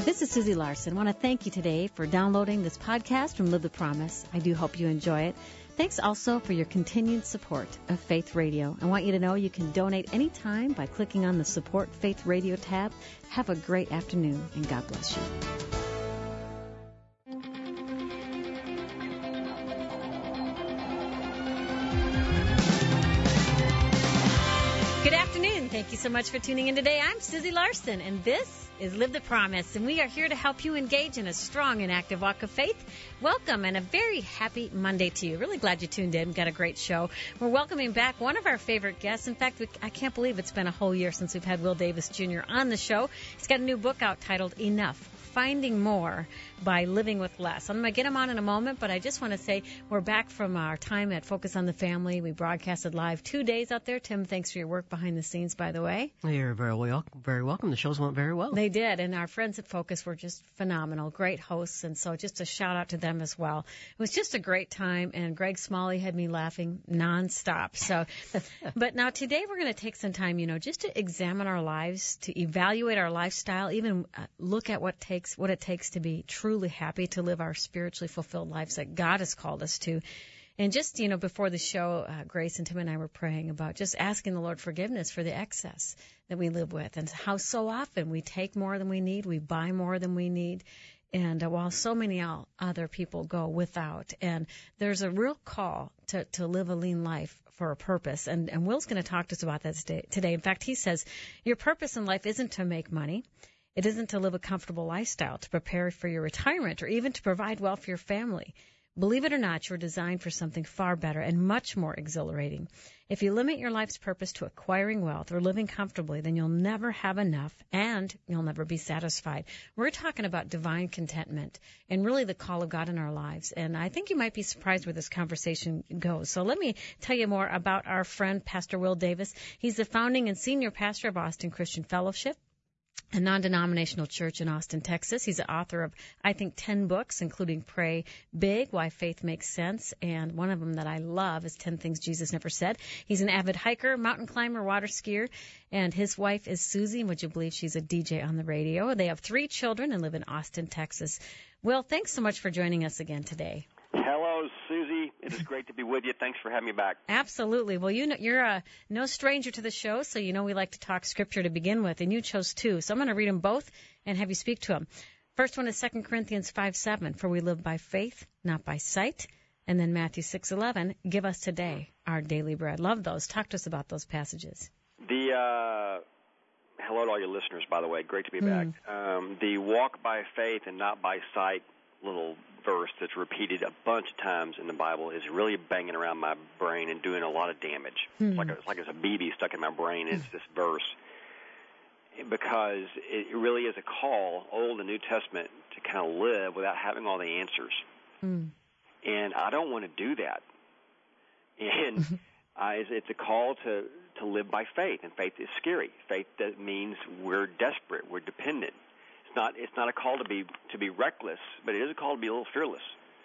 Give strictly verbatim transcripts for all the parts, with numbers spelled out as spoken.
This is Susie Larson. I want to thank you today for downloading this podcast from Live the Promise. I do hope you enjoy it. Thanks also for your continued support of Faith Radio. I want you to know you can donate anytime by clicking on the Support Faith Radio tab. Have a great afternoon, and God bless you. Good afternoon. Thank you so much for tuning in today. I'm Susie Larson, and this is Live the Promise, and we are here to help you engage in a strong and active walk of faith. Welcome, and a very happy Monday to you. Really glad you tuned in. We've got a great show. We're welcoming back one of our favorite guests. In fact, we, I can't believe it's been a whole year since we've had Will Davis Junior on the show. He's got a new book out titled Enough: Finding More by Living with Less. I'm going to get him on in a moment, but I just want to say we're back from our time at Focus on the Family. We broadcasted live two days out there. Tim, thanks for your work behind the scenes, by the way. You're very welcome. Very welcome. The shows went very well. They did, and our friends at Focus were just phenomenal, great hosts, and so just a shout out to them as well. It was just a great time, and Greg Smalley had me laughing nonstop. So, but now today we're going to take some time, you know, just to examine our lives, to evaluate our lifestyle, even uh, look at what takes what it takes to be truly happy, to live our spiritually fulfilled lives that God has called us to. And just, you know, before the show, uh, Grace and Tim and I were praying about just asking the Lord forgiveness for the excess that we live with, and how so often we take more than we need, we buy more than we need, and uh, while so many other people go without. And there's a real call to, to live a lean life for a purpose. And, and Will's going to talk to us about that today. In fact, he says, your purpose in life isn't to make money. It isn't to live a comfortable lifestyle, to prepare for your retirement, or even to provide wealth for your family. Believe it or not, you're designed for something far better and much more exhilarating. If you limit your life's purpose to acquiring wealth or living comfortably, then you'll never have enough and you'll never be satisfied. We're talking about divine contentment and really the call of God in our lives. And I think you might be surprised where this conversation goes. So let me tell you more about our friend, Pastor Will Davis. He's the founding and senior pastor of Austin Christian Fellowship, a non-denominational church in Austin, Texas. He's the author of, I think, ten books, including Pray Big, Why Faith Makes Sense, and one of them that I love is ten Things Jesus Never Said. He's an avid hiker, mountain climber, water skier, and his wife is Susie, and would you believe she's a D J on the radio? They have three children and live in Austin, Texas. Will, thanks so much for joining us again today. Hello, Susie. It is great to be with you. Thanks for having me back. Absolutely. Well, you know, you're uh, no stranger to the show, so you know we like to talk Scripture to begin with, and you chose two. So I'm going to read them both and have you speak to them. First one is Second Corinthians five seven, for we live by faith, not by sight. And then Matthew six eleven, give us today our daily bread. Love those. Talk to us about those passages. The uh, hello to all your listeners, by the way. Great to be back. Mm. Um, the walk by faith and not by sight little verse that's repeated a bunch of times in the Bible is really banging around my brain and doing a lot of damage. Hmm. It's like a, it's like it's a B B stuck in my brain. It's this verse because it really is a call, Old and New Testament, to kind of live without having all the answers. Hmm. And I don't want to do that. And uh, it's, it's a call to, to live by faith, and faith is scary. Faith that means we're desperate, we're dependent. It's not, it's not a call to be to be reckless, but it is a call to be a little fearless.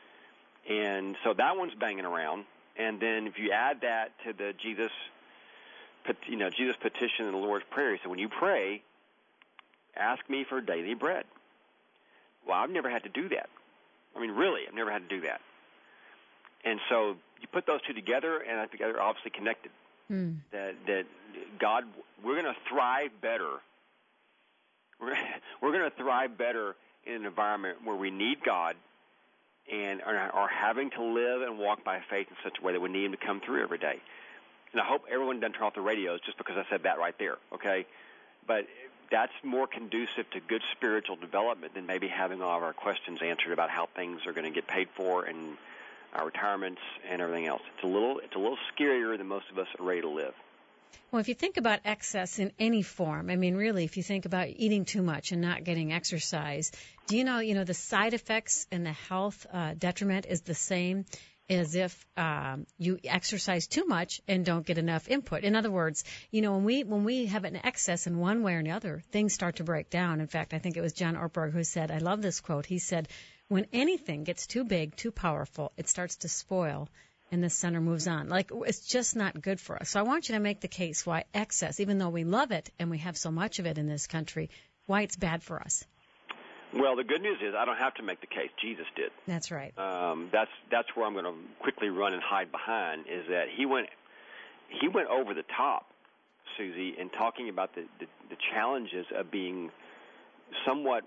And so that one's banging around. And then if you add that to the Jesus, you know, Jesus petition in the Lord's Prayer, he said, when you pray, ask me for daily bread. Well, I've never had to do that. I mean, really, I've never had to do that. And so you put those two together, and I think they're obviously connected. Mm. That that God, we're going to thrive better. We're we're going to thrive better in an environment where we need God and are, are having to live and walk by faith in such a way that we need Him to come through every day. And I hope everyone doesn't turn off the radios just because I said that right there, okay? But that's more conducive to good spiritual development than maybe having all of our questions answered about how things are going to get paid for and our retirements and everything else. It's a little it's a little scarier than most of us are ready to live. Well, if you think about excess in any form, I mean, really, if you think about eating too much and not getting exercise, do you know, you know, the side effects and the health uh, detriment is the same as if um, you exercise too much and don't get enough input. In other words, you know, when we when we have an excess in one way or another, things start to break down. In fact, I think it was John Ortberg who said, I love this quote, he said, when anything gets too big, too powerful, it starts to spoil and the center moves on. Like, it's just not good for us. So I want you to make the case why excess, even though we love it and we have so much of it in this country, why it's bad for us. Well, the good news is I don't have to make the case. Jesus did. That's right. Um, that's that's where I'm going to quickly run and hide behind, is that he went he went over the top, Susie, in talking about the, the, the challenges of being somewhat,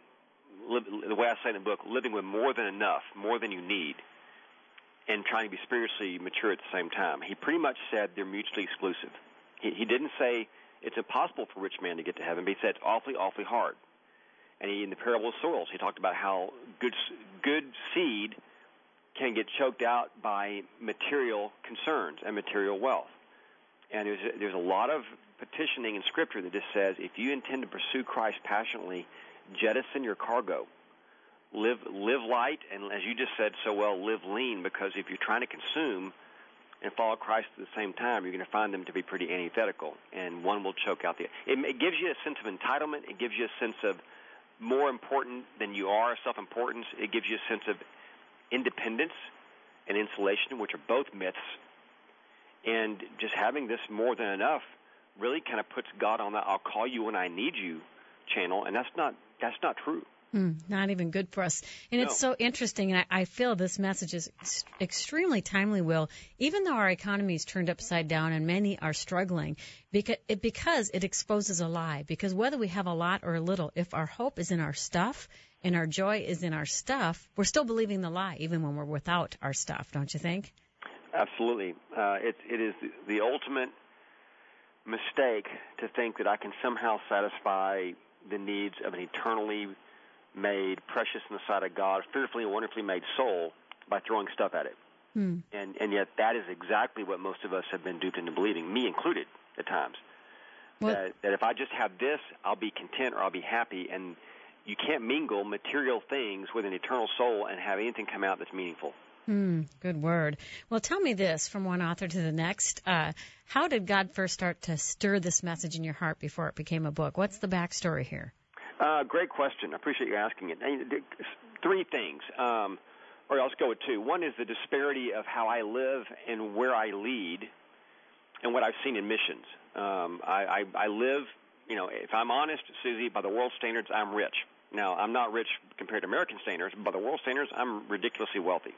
the way I say in the book, living with more than enough, more than you need, and trying to be spiritually mature at the same time. He pretty much said they're mutually exclusive. He, he didn't say it's impossible for a rich man to get to heaven, but he said it's awfully, awfully hard. And he, in the parable of soils, he talked about how good good seed can get choked out by material concerns and material wealth. And there's a, there's a lot of petitioning in Scripture that just says if you intend to pursue Christ passionately, jettison your cargo. Live live light, and as you just said so well, live lean, because if you're trying to consume and follow Christ at the same time, you're going to find them to be pretty antithetical, and one will choke out the other. It, it gives you a sense of entitlement. It gives you a sense of more important than you are, self-importance. It gives you a sense of independence and insulation, which are both myths. And just having this more than enough really kind of puts God on that "I'll call you when I need you" channel, and that's not that's not true. Mm, not even good for us. And No. It's so interesting, and I, I feel this message is ex- extremely timely, Will, even though our economy is turned upside down and many are struggling, because it, because it exposes a lie. Because whether we have a lot or a little, if our hope is in our stuff and our joy is in our stuff, we're still believing the lie, even when we're without our stuff, don't you think? Absolutely. Uh, it, it is the, the ultimate mistake to think that I can somehow satisfy the needs of an eternally made, precious in the sight of God, fearfully and wonderfully made soul by throwing stuff at it. Hmm. And and yet that is exactly what most of us have been duped into believing, me included at times. Well, that, that if I just have this, I'll be content or I'll be happy. And you can't mingle material things with an eternal soul and have anything come out that's meaningful. Hmm, good word. Well, tell me this, from one author to the next. Uh, how did God first start to stir this message in your heart before it became a book? What's the backstory here? Uh, great question. I appreciate you asking it. Three things, um, or I'll just go with two. One is the disparity of how I live and where I lead and what I've seen in missions. Um, I, I, I live, you know, if I'm honest, Susie, by the world standards, I'm rich. Now, I'm not rich compared to American standards, but by the world standards, I'm ridiculously wealthy.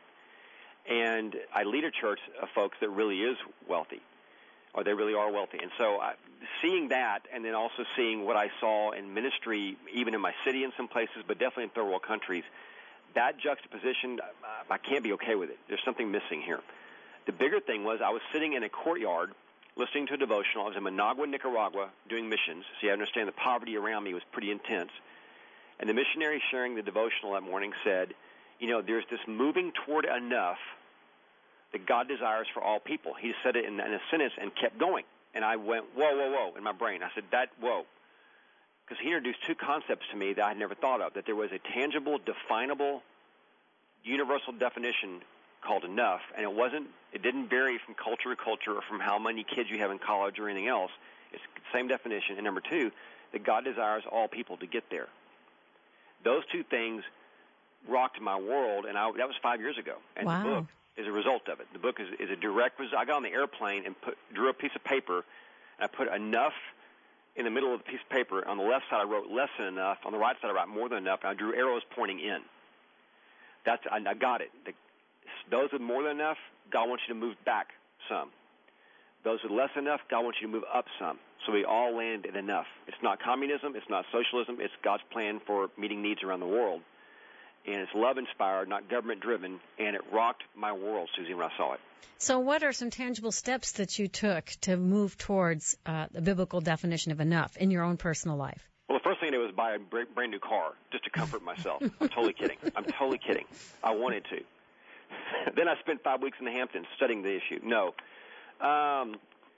And I lead a church of folks that really is wealthy, or they really are wealthy. And so I, seeing that, and then also seeing what I saw in ministry, even in my city in some places, but definitely in third world countries, that juxtaposition, I can't be okay with it. There's something missing here. The bigger thing was I was sitting in a courtyard listening to a devotional. I was in Managua, Nicaragua, doing missions. So you understand the poverty around me was pretty intense. And the missionary sharing the devotional that morning said, you know, there's this moving toward enough that God desires for all people. He said it in, in a sentence and kept going. And I went, whoa, whoa, whoa, in my brain. I said, that, whoa. Because he introduced two concepts to me that I had never thought of, that there was a tangible, definable, universal definition called enough, and it wasn't, it didn't vary from culture to culture or from how many kids you have in college or anything else. It's the same definition. And number two, that God desires all people to get there. Those two things rocked my world, and I, that was five years ago. And wow. the book is a result of it. The book is, is a direct result. I got on the airplane and put, drew a piece of paper, and I put enough in the middle of the piece of paper. On the left side, I wrote less than enough. On the right side, I wrote more than enough, and I drew arrows pointing in. That's I, I got it. The, those with more than enough, God wants you to move back some. Those with less than enough, God wants you to move up some. So we all land at enough. It's not communism. It's not socialism. It's God's plan for meeting needs around the world. And it's love-inspired, not government-driven, and it rocked my world, Susie, when I saw it. So what are some tangible steps that you took to move towards uh, the biblical definition of enough in your own personal life? Well, the first thing I did was buy a brand new car just to comfort myself. I'm totally kidding. I'm totally kidding. I wanted to. Then I spent five weeks in the Hamptons studying the issue. No. Um,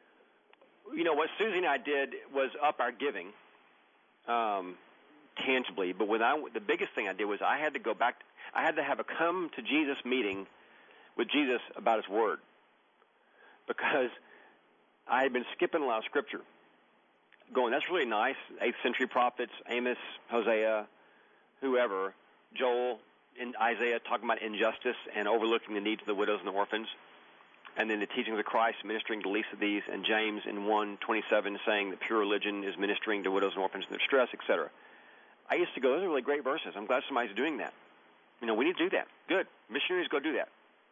you know, what Susie and I did was up our giving. Um tangibly, but when I, the biggest thing I did was I had to go back, I had to have a come to Jesus meeting with Jesus about his word, because I had been skipping a lot of scripture, going, that's really nice, eighth century prophets, Amos, Hosea, whoever, Joel, and Isaiah talking about injustice and overlooking the needs of the widows and the orphans, and then the teachings of Christ ministering to least of these, and James in one twenty-seven saying that pure religion is ministering to widows and orphans in their stress, et cetera. I used to go, those are really great verses. I'm glad somebody's doing that. You know, we need to do that. Good. Missionaries, go do that.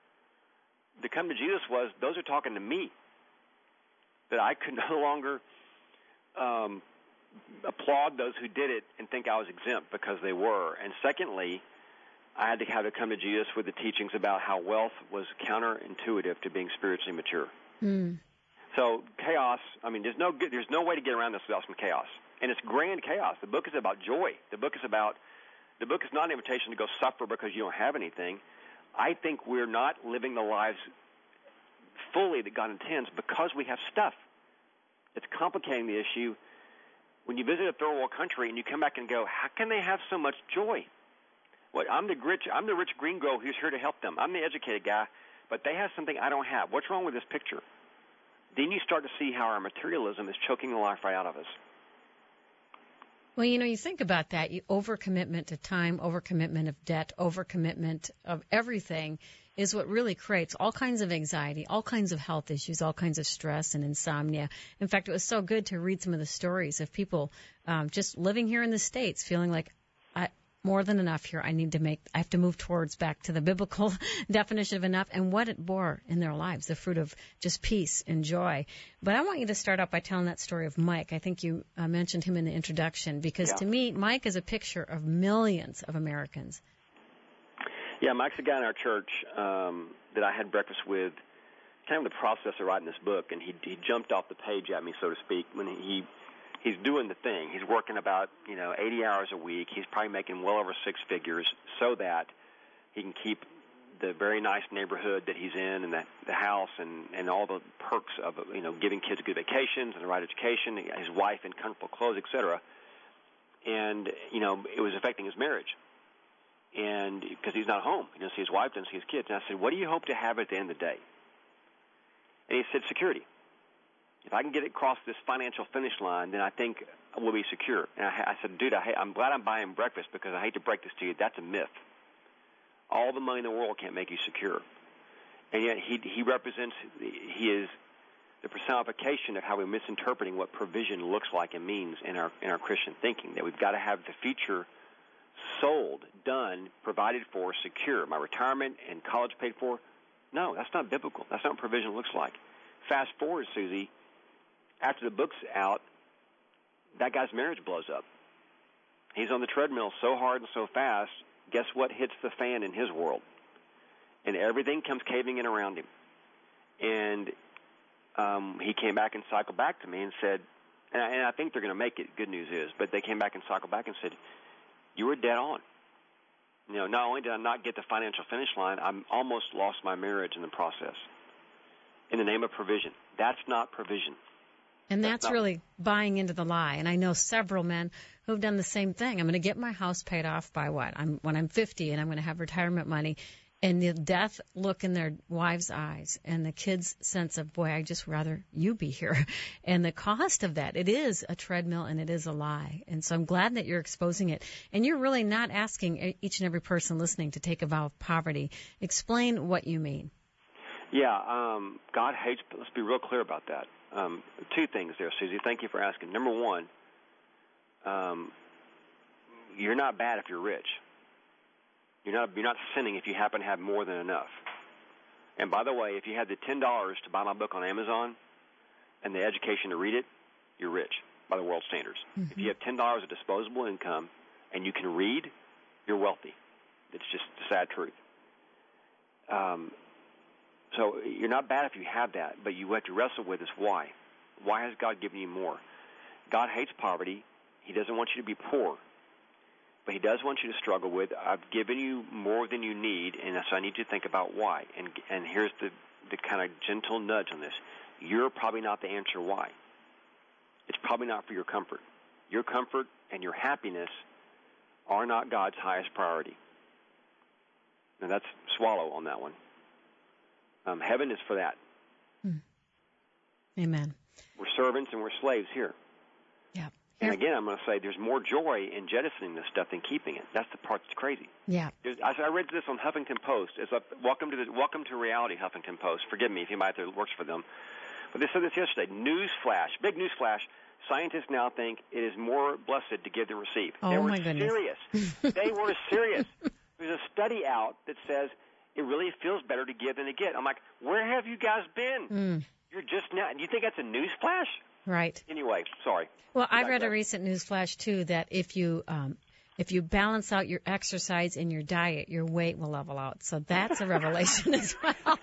To come to Jesus was, those are talking to me. That I could no longer um, applaud those who did it and think I was exempt because they were. And secondly, I had to have to come to Jesus with the teachings about how wealth was counterintuitive to being spiritually mature. Mm. So chaos, I mean, there's no good, there's no way to get around this without some chaos. And it's grand chaos. The book is about joy. The book is about, the book is not an invitation to go suffer because you don't have anything. I think we're not living the lives fully that God intends because we have stuff. It's complicating the issue. When you visit a third world country and you come back and go, how can they have so much joy? Well, I'm the rich, I'm the rich green girl who's here to help them. I'm the educated guy, but they have something I don't have. What's wrong with this picture? Then you start to see how our materialism is choking the life right out of us. Well, you know, you think about that, you overcommitment to time, overcommitment of debt, overcommitment of everything is what really creates all kinds of anxiety, all kinds of health issues, all kinds of stress and insomnia. In fact, it was so good to read some of the stories of people um, just living here in the States feeling like, I, more than enough here. I need to make, I have to move towards back to the biblical definition of enough and what it bore in their lives, the fruit of just peace and joy. But I want you to start out by telling that story of Mike. I think you uh, mentioned him in the introduction because yeah. to me, Mike is a picture of millions of Americans. Yeah, Mike's a guy in our church um, that I had breakfast with kind of in the process of writing this book, and he, he jumped off the page at me, so to speak, when he he's doing the thing. He's working about, you know, eighty hours a week. He's probably making well over six figures so that he can keep the very nice neighborhood that he's in and the, the house and, and all the perks of, you know, giving kids good vacations and the right education, his wife in comfortable clothes, et cetera. And, you know, it was affecting his marriage. And because he's not home, he doesn't see his wife, doesn't see his kids. And I said, what do you hope to have at the end of the day? And he said, security. If I can get it across this financial finish line, then I think we'll be secure. And I, I said, dude, I hate, I'm glad I'm buying breakfast because I hate to break this to you. That's a myth. All the money in the world can't make you secure. And yet he he represents, he is the personification of how we're misinterpreting what provision looks like and means in our in our Christian thinking, that we've got to have the future sold, done, provided for, secure. My retirement and college paid for? No, that's not biblical. That's not what provision looks like. Fast forward, Susie, after the book's out, that guy's marriage blows up. He's on the treadmill so hard and so fast, guess what hits the fan in his world? And everything comes caving in around him. And um, he came back and cycled back to me and said, and I, and I think they're going to make it, good news is, but they came back and cycled back and said, you were dead on. You know, not only did I not get the financial finish line, I almost lost my marriage in the process. In the name of provision. That's not provision. And that's, that's really buying into the lie. And I know several men who've done the same thing. I'm going to get my house paid off by what? I'm when I'm fifty and I'm going to have retirement money. And the death look in their wives' eyes and the kids' sense of, boy, I'd just rather you be here. And the cost of that, it is a treadmill and it is a lie. And so I'm glad that you're exposing it. And you're really not asking each and every person listening to take a vow of poverty. Explain what you mean. Yeah, um, God hates, let's be real clear about that. Um, two things there, Susie. Thank you for asking. Number one, um, you're not bad if you're rich. You're not, you're not sinning if you happen to have more than enough. And by the way, if you had the ten dollars to buy my book on Amazon and the education to read it, you're rich by the world standards. Mm-hmm. If you have ten dollars of disposable income and you can read, you're wealthy. It's just the sad truth. Um, so you're not bad if you have that, but you have to wrestle with is why. Why has God given you more? God hates poverty. He doesn't want you to be poor. But he does want you to struggle with, I've given you more than you need, and so I need you to think about why. And and here's the, the kind of gentle nudge on this. You're probably not the answer why. It's probably not for your comfort. Your comfort and your happiness are not God's highest priority. Now that's swallow on that one. Um, heaven is for that. Mm. Amen. We're servants and we're slaves here. Yeah. And again, I'm going to say there's more joy in jettisoning this stuff than keeping it. That's the part that's crazy. Yeah. There's, I, I read this on Huffington Post. It's a, welcome to the welcome to reality, Huffington Post. Forgive me if anybody out there works for them. But they said this yesterday. News flash, big news flash. Scientists now think it is more blessed to give than receive. Oh, they were my goodness. serious. They were serious. There's a study out that says it really feels better to give than to get. I'm like, where have you guys been? Mm. You're just now. Do you think that's a news flash? Right. Anyway, sorry. Well, I read a recent news flash, too, that if you um, if you balance out your exercise and your diet, your weight will level out. So that's a revelation as well.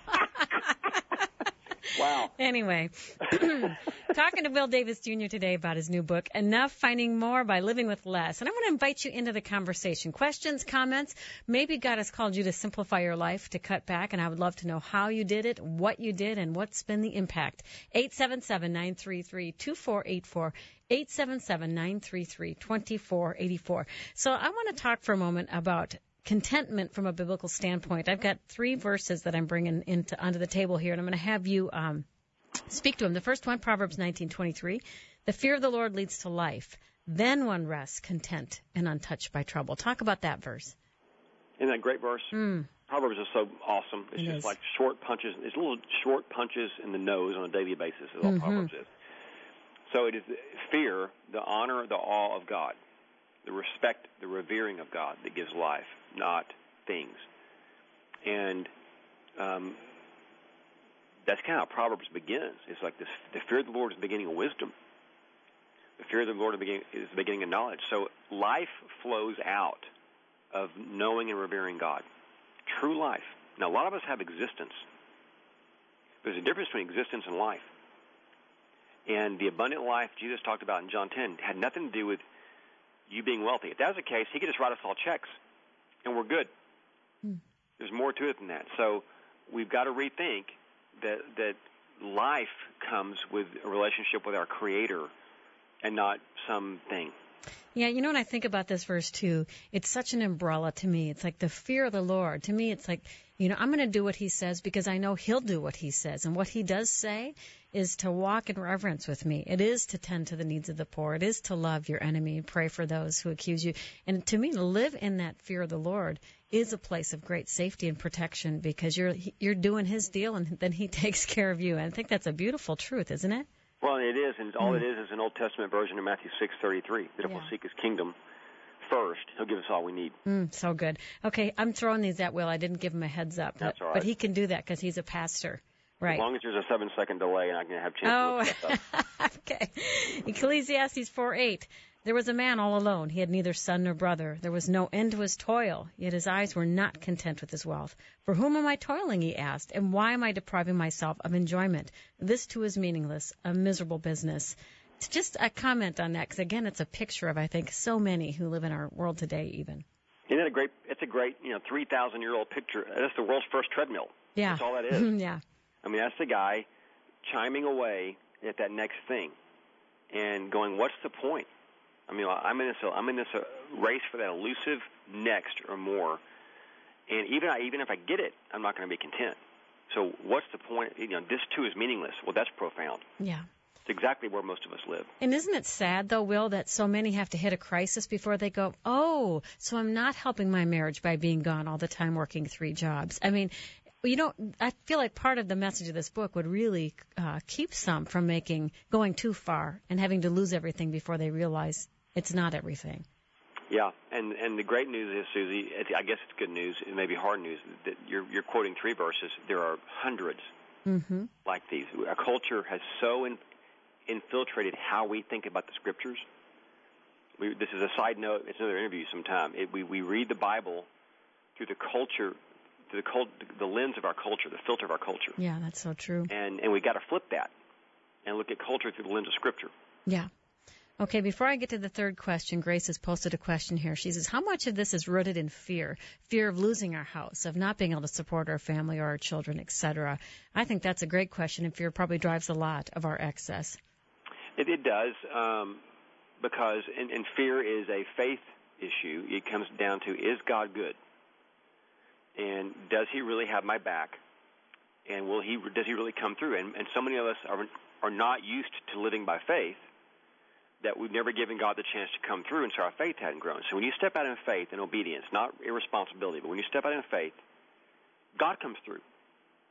Wow. Anyway, talking to Will Davis Junior today about his new book, Enough, Finding More by Living with Less. And I want to invite you into the conversation. Questions, comments. Maybe God has called you to simplify your life, to cut back, and I would love to know how you did it, what you did, and what's been the impact. eight seven seven, nine three three, two four eight four. eight seven seven, nine three three, two four eight four. So I want to talk for a moment about contentment from a biblical standpoint. I've got three verses that I'm bringing into onto the table here, and I'm going to have you um, speak to them. The first one, Proverbs nineteen twenty-three. The fear of the Lord leads to life. Then one rests content and untouched by trouble. Talk about that verse. Isn't that a great verse? Mm. Proverbs is so awesome. It's It just is. like short punches. It's little short punches in the nose on a daily basis is all Mm-hmm. Proverbs is. So it is fear, the honor, the awe of God, the respect, the revering of God that gives life, not things. And um, that's kind of how Proverbs begins. It's like this: the fear of the Lord is the beginning of wisdom. The fear of the Lord is the beginning, is the beginning of knowledge. So life flows out of knowing and revering God. True life. Now, a lot of us have existence. There's a difference between existence and life. And the abundant life Jesus talked about in John ten had nothing to do with you being wealthy. If that was the case, he could just write us all checks, and we're good. Mm. There's more to it than that. So we've got to rethink that that life comes with a relationship with our Creator and not something. Yeah, you know, when I think about this verse, too, it's such an umbrella to me. It's like the fear of the Lord. To me, it's like, you know, I'm going to do what he says because I know he'll do what he says. And what he does say is to walk in reverence with me. It is to tend to the needs of the poor. It is to love your enemy and pray for those who accuse you. And to me, to live in that fear of the Lord is a place of great safety and protection because you're you're doing his deal and then he takes care of you. And I think that's a beautiful truth, isn't it? Well, it is, and all mm. it is is an Old Testament version of Matthew six thirty-three, that if Yeah. we'll seek his kingdom first, he'll give us all we need. Mm, so good. Okay, I'm throwing these at Will. I didn't give him a heads up. That's but, all right. But he can do that because he's a pastor. Right. As long as there's a seven-second delay and I can have a chance to look Oh, that up. okay. Ecclesiastes four eight. There was a man all alone. He had neither son nor brother. There was no end to his toil, yet his eyes were not content with his wealth. For whom am I toiling, he asked, and why am I depriving myself of enjoyment? This, too, is meaningless, a miserable business. It's just a comment on that, because, again, it's a picture of, I think, so many who live in our world today even. Isn't that a great, it's a great, you know, three thousand year old picture. That's the world's first treadmill. Yeah. That's all that is. Yeah. I mean, that's the guy chiming away at that next thing and going, what's the point? I mean, I'm in this, I'm in this uh, race for that elusive next or more, and even I, even if I get it, I'm not going to be content. So what's the point? You know, this too is meaningless. Well, that's profound. Yeah. It's exactly where most of us live. And isn't it sad, though, Will, that so many have to hit a crisis before they go, oh, so I'm not helping my marriage by being gone all the time working three jobs. I mean, you know, I feel like part of the message of this book would really uh, keep some from making, going too far and having to lose everything before they realize it's not everything. Yeah, and and the great news is, Susie, I guess it's good news, it may be hard news, that you're, you're quoting three verses. There are hundreds mm-hmm. like these. Our culture has so in, infiltrated how we think about the Scriptures. We, this is a side note. It's another interview sometime. It, we, we read the Bible through the culture, through the, cult, the lens of our culture, the filter of our culture. Yeah, that's so true. And, and we've got to flip that and look at culture through the lens of Scripture. Yeah. Okay, before I get to the third question, Grace has posted a question here. She says, how much of this is rooted in fear? Fear of losing our house, of not being able to support our family or our children, et cetera. I think that's a great question, and fear probably drives a lot of our excess. It, it does, um, because, and, and fear is a faith issue. It comes down to, is God good? And does he really have my back? And will he, does he really come through? And, and so many of us are, are not used to living by faith, that we've never given God the chance to come through, and so our faith hadn't grown. So when you step out in faith and obedience, not irresponsibility, but when you step out in faith, God comes through.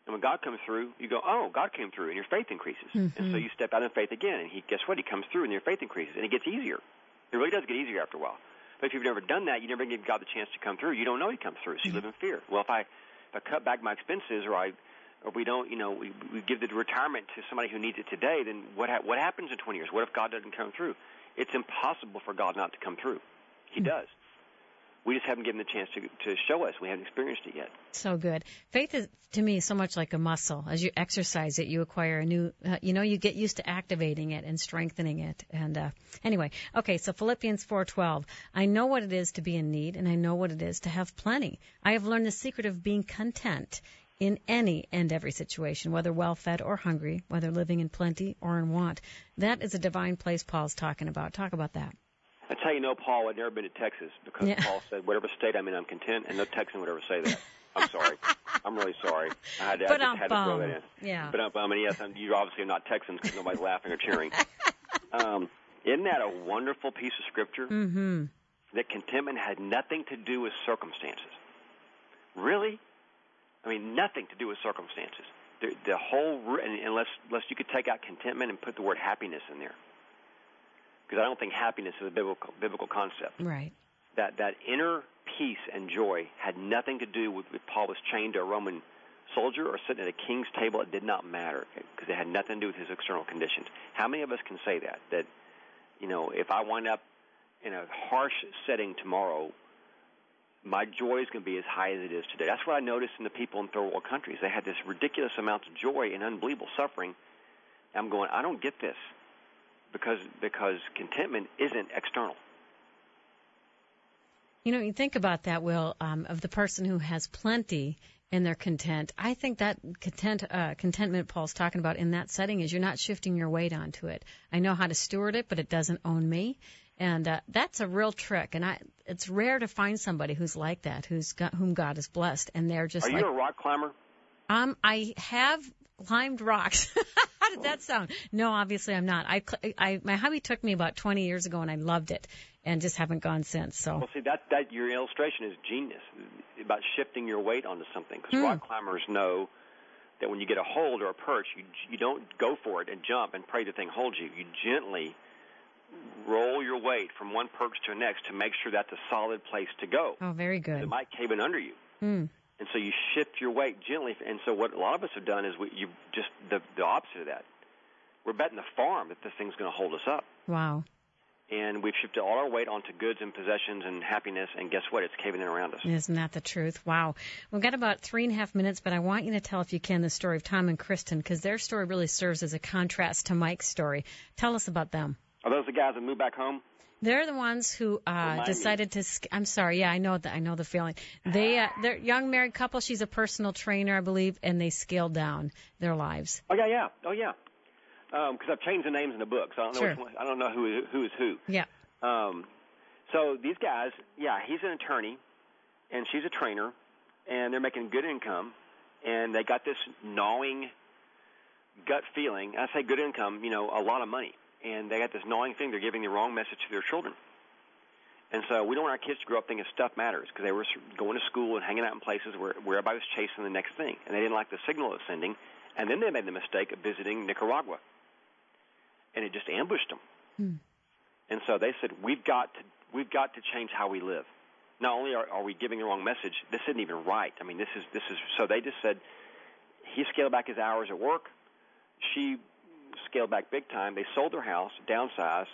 And when God comes through, you go, oh, God came through, and your faith increases. Mm-hmm. And so you step out in faith again, and he, guess what? He comes through, and your faith increases, and it gets easier. It really does get easier after a while. But if you've never done that, you never give God the chance to come through. You don't know he comes through, so you mm-hmm. live in fear. Well, if I if I cut back my expenses, or I or we don't, you know, we, we give the retirement to somebody who needs it today, then what ha- what happens in twenty years? What if God doesn't come through? It's impossible for God not to come through. He mm-hmm. does. We just haven't given the chance to to show us. We haven't experienced it yet. So good. Faith is, to me, so much like a muscle. As you exercise it, you acquire a new, uh, you know, you get used to activating it and strengthening it. And uh, anyway, okay, so Philippians four twelve. I know what it is to be in need, and I know what it is to have plenty. I have learned the secret of being content in any and every situation, whether well-fed or hungry, whether living in plenty or in want. That is a divine place Paul's talking about. Talk about that. That's how you know Paul had never been to Texas, because yeah. Paul said, whatever state I'm in, I'm content, and no Texan would ever say that. I'm sorry. I'm really sorry. I had to, but I I'm just had to throw that in. Yeah. But I'm bum. And yes, I'm, you obviously are not Texans because nobody's laughing or cheering. Um, isn't that a wonderful piece of scripture? Mm-hmm. That contentment had nothing to do with circumstances. Really? I mean, nothing to do with circumstances. The, the whole, unless, unless you could take out contentment and put the word happiness in there. Because I don't think happiness is a biblical biblical concept. Right. That that inner peace and joy had nothing to do with if Paul was chained to a Roman soldier or sitting at a king's table. It did not matter, because it had nothing to do with his external conditions. How many of us can say that? That, you know, if I wind up in a harsh setting tomorrow, my joy is going to be as high as it is today. That's what I noticed in the people in third world countries. They had this ridiculous amount of joy and unbelievable suffering. I'm going, I don't get this. Because because contentment isn't external. You know, you think about that, Will, um, of the person who has plenty and they're content. I think that content uh, contentment Paul's talking about in that setting is you're not shifting your weight onto it. I know how to steward it, but it doesn't own me. And uh, that's a real trick. And I, it's rare to find somebody who's like that, who's got, whom God has blessed, and they're just Are like... you a rock climber? Um, I have climbed rocks. How did that sound? No, obviously I'm not. I, I, my hobby took me about twenty years ago, and I loved it, and just haven't gone since. So. Well, see, that that your illustration is genius about shifting your weight onto something. Because hmm. rock climbers know that when you get a hold or a perch, you you don't go for it and jump and pray the thing holds you. You gently roll your weight from one perch to the next to make sure that's a solid place to go. Oh, very good. It might cave in under you. Hmm. And so you shift your weight gently. And so what a lot of us have done is we, you just the, the opposite of that. We're betting the farm that this thing's going to hold us up. Wow. And we've shifted all our weight onto goods and possessions and happiness, and guess what? It's caving in around us. Isn't that the truth? Wow. We've got about three and a half minutes, but I want you to tell, if you can, the story of Tom and Kristen, because their story really serves as a contrast to Mike's story. Tell us about them. Are those the guys that moved back home? They're the ones who uh, decided to. I'm sorry. Yeah, I know that. I know the feeling. They, uh, they're a young married couple. She's a personal trainer, I believe, and they scaled down their lives. Oh yeah, yeah. Oh yeah. Because um, I've changed the names in the book, so I don't know. Sure. Which one, I don't know who who is who. Yeah. Um, so these guys, yeah, he's an attorney, and she's a trainer, and they're making good income, and they got this gnawing gut feeling. I say good income, you know, a lot of money. And they got this gnawing thing. They're giving the wrong message to their children. And so we don't want our kids to grow up thinking stuff matters, because they were going to school and hanging out in places where, where everybody was chasing the next thing. And they didn't like the signal it was sending. And then they made the mistake of visiting Nicaragua. And it just ambushed them. Hmm. And so they said, we've got to we've got to change how we live. Not only are, are we giving the wrong message, this isn't even right. I mean, this is this is so they just said he scaled back his hours at work. She scaled back big time. They sold their house, downsized,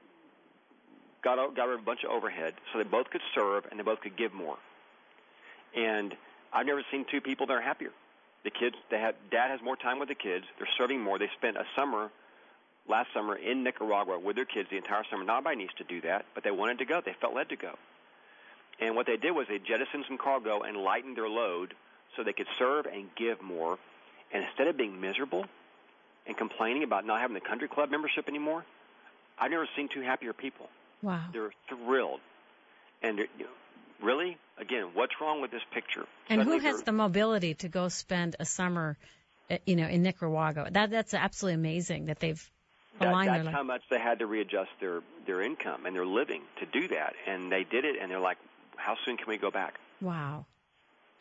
got got rid of a bunch of overhead, so they both could serve and they both could give more. And I've never seen two people that are happier. The kids, they have dad has more time with the kids. They're serving more. They spent a summer last summer in Nicaragua with their kids the entire summer. Not everybody needs to do that, but they wanted to go. They felt led to go. And what they did was they jettisoned some cargo and lightened their load so they could serve and give more. And instead of being miserable and complaining about not having the country club membership anymore, I've never seen two happier people. Wow. They're thrilled. And they're, you know, really, again, what's wrong with this picture? And Suddenly who has the mobility to go spend a summer, you know, in Nicaragua? That That's absolutely amazing that they've that, aligned that's their life. How much they had to readjust their, their income and their living to do that. And they did it, and they're like, how soon can we go back? Wow.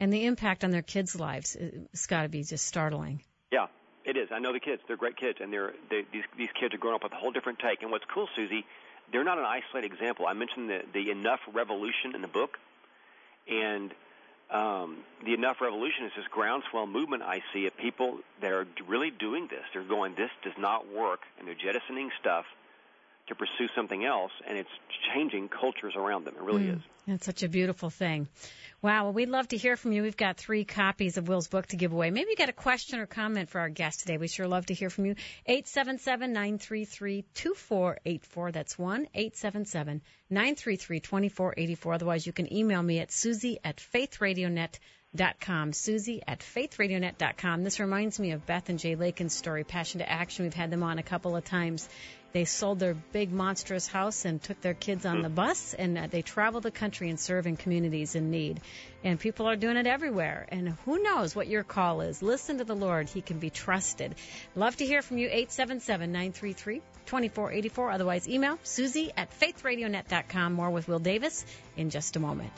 And the impact on their kids' lives has got to be just startling. Yeah, it is. I know the kids. They're great kids, and they're they, these these kids are growing up with a whole different take. And what's cool, Susie, they're not an isolated example. I mentioned the, the Enough Revolution in the book, and um, the Enough Revolution is this groundswell movement I see of people that are really doing this. They're going, this does not work, and they're jettisoning stuff to pursue something else, and it's changing cultures around them. It really mm, is. That's such a beautiful thing. Wow, well, we'd love to hear from you. We've got three copies of Will's book to give away. Maybe you got a question or comment for our guest today. We'd sure love to hear from you. eight seven seven, nine three three, two four eight four. That's one eight seven seven, nine three three, two four eight four. Otherwise, you can email me at Susie at faithradionet dot com. Susie at faithradionet dot com. This reminds me of Beth and Jay Lakin's story, Passion to Action. We've had them on a couple of times. They sold their big, monstrous house and took their kids on the bus, and uh, they travel the country and serve in communities in need. And people are doing it everywhere. And who knows what your call is. Listen to the Lord. He can be trusted. Love to hear from you, eight seven seven, nine three three, two four eight four. Otherwise, email Susie at faithradionet dot com. More with Will Davis in just a moment.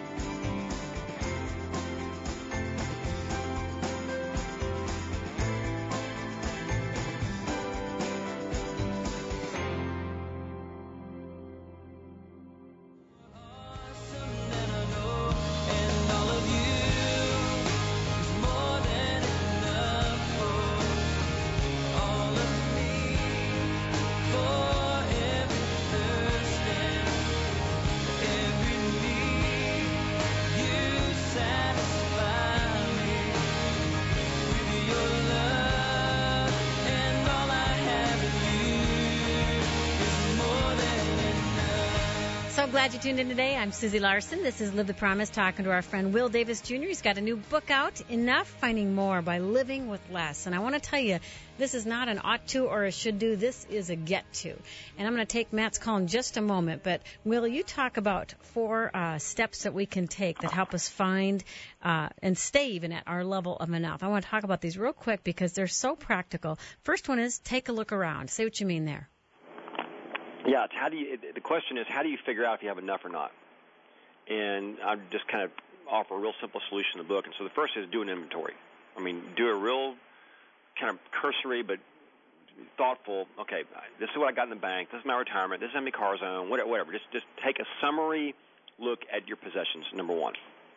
Glad you tuned in today. I'm Susie Larson. This is Live the Promise, talking to our friend Will Davis Junior He's got a new book out, Enough, Finding More by Living with Less. And I want to tell you, this is not an ought to or a should do. This is a get to. And I'm going to take Matt's call in just a moment. But, Will, you talk about four uh, steps that we can take that help us find uh, and stay even at our level of enough. I want to talk about these real quick because they're so practical. First one is take a look around. Say what you mean there. Yeah, it's how do you, the question is, how do you figure out if you have enough or not? And I just kind of offer a real simple solution in the book. And so the first is do an inventory. I mean, do a real kind of cursory but thoughtful, okay, this is what I got in the bank, this is my retirement, this is how many cars I own, whatever. Just, just take a summary look at your possessions, number one.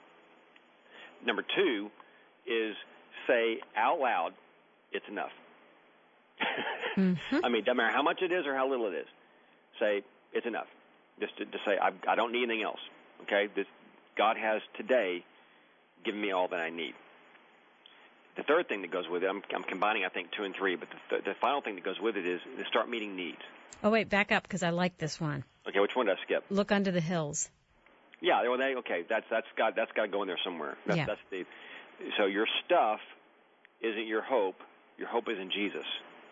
Number two is say out loud, it's enough. Mm-hmm. I mean, doesn't matter how much it is or how little it is. Say, it's enough. Just to, to say, I, I don't need anything else. Okay? This, God has today given me all that I need. The third thing that goes with it, I'm, I'm combining, I think, two and three, but the, the final thing that goes with it is to start meeting needs. Oh, wait, back up, because I like this one. Okay, which one did I skip? Look under the hills. Yeah, well, they, okay, that's that's got that's got to go in there somewhere. That's, yeah. that's the. So your stuff isn't your hope. Your hope is in Jesus.